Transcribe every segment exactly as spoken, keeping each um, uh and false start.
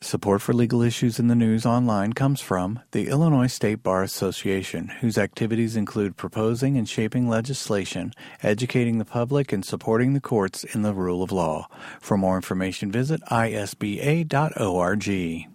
Support for Legal Issues in the News online comes from the Illinois State Bar Association, whose activities include proposing and shaping legislation, educating the public, and supporting the courts in the rule of law. For more information, visit I S B A dot org.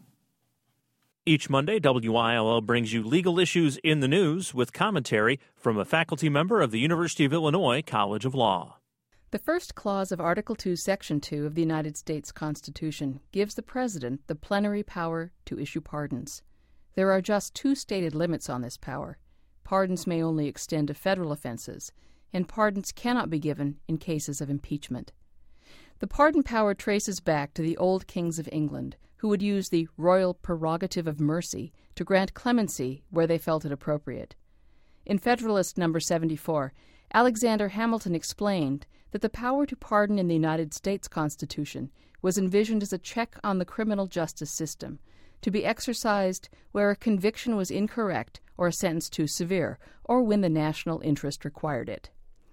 Each Monday, W I L L brings you legal issues in the news with commentary from a faculty member of the University of Illinois College of Law. The first clause of Article two, Section two of the United States Constitution gives the President the plenary power to issue pardons. There are just two stated limits on this power. Pardons may only extend to federal offenses, and pardons cannot be given in cases of impeachment. The pardon power traces back to the old kings of England, who would use the royal prerogative of mercy to grant clemency where they felt it appropriate. In Federalist Number seventy-four, Alexander Hamilton explained that the power to pardon in the United States Constitution was envisioned as a check on the criminal justice system, to be exercised where a conviction was incorrect or a sentence too severe, or when the national interest required it.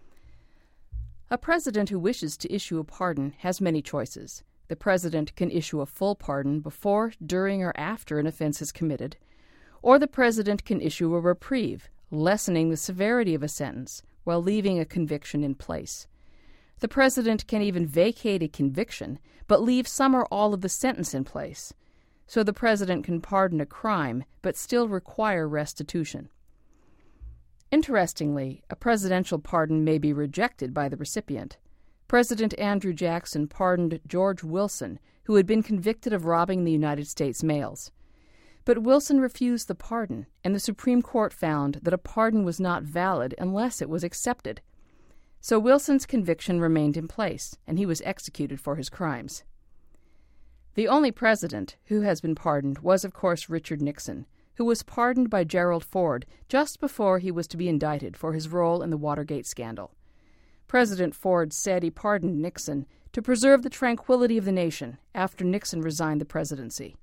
A president who wishes to issue a pardon has many choices. The president can issue a full pardon before, during, or after an offense is committed, or the president can issue a reprieve, lessening the severity of a sentence while leaving a conviction in place. The president can even vacate a conviction, but leave some or all of the sentence in place. So the president can pardon a crime, but still require restitution. Interestingly, a presidential pardon may be rejected by the recipient. President Andrew Jackson pardoned George Wilson, who had been convicted of robbing the United States mails. But Wilson refused the pardon, and the Supreme Court found that a pardon was not valid unless it was accepted. So Wilson's conviction remained in place, and he was executed for his crimes. The only president who has been pardoned was, of course, Richard Nixon, who was pardoned by Gerald Ford just before he was to be indicted for his role in the Watergate scandal. President Ford said he pardoned Nixon to preserve the tranquility of the nation after Nixon resigned the presidency.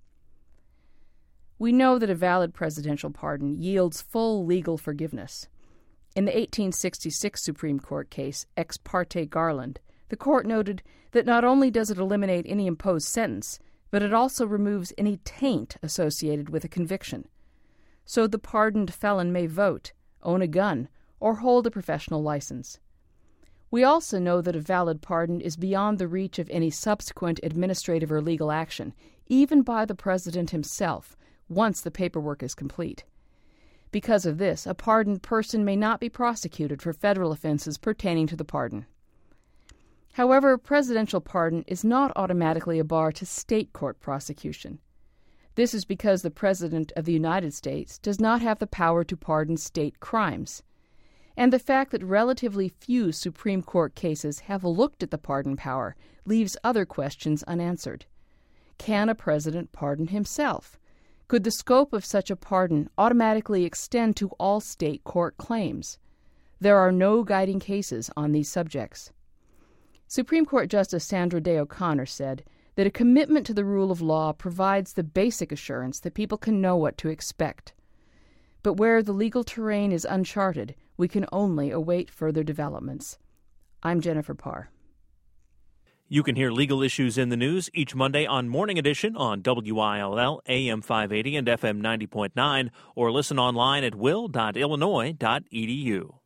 We know that a valid presidential pardon yields full legal forgiveness. In the eighteen sixty-six Supreme Court case, Ex parte Garland, the court noted that not only does it eliminate any imposed sentence, but it also removes any taint associated with a conviction. So the pardoned felon may vote, own a gun, or hold a professional license. We also know that a valid pardon is beyond the reach of any subsequent administrative or legal action, even by the president himself, once the paperwork is complete. Because of this, a pardoned person may not be prosecuted for federal offenses pertaining to the pardon. However, a presidential pardon is not automatically a bar to state court prosecution. This is because the President of the United States does not have the power to pardon state crimes, and the fact that relatively few Supreme Court cases have looked at the pardon power leaves other questions unanswered. Can a president pardon himself? Could the scope of such a pardon automatically extend to all state court claims? There are no guiding cases on these subjects. Supreme Court Justice Sandra Day O'Connor said that a commitment to the rule of law provides the basic assurance that people can know what to expect. But where the legal terrain is uncharted, we can only await further developments. I'm Jennifer Parr. You can hear Legal Issues in the News each Monday on Morning Edition on W I L L A M five eighty and F M ninety point nine, or listen online at will dot illinois dot e d u.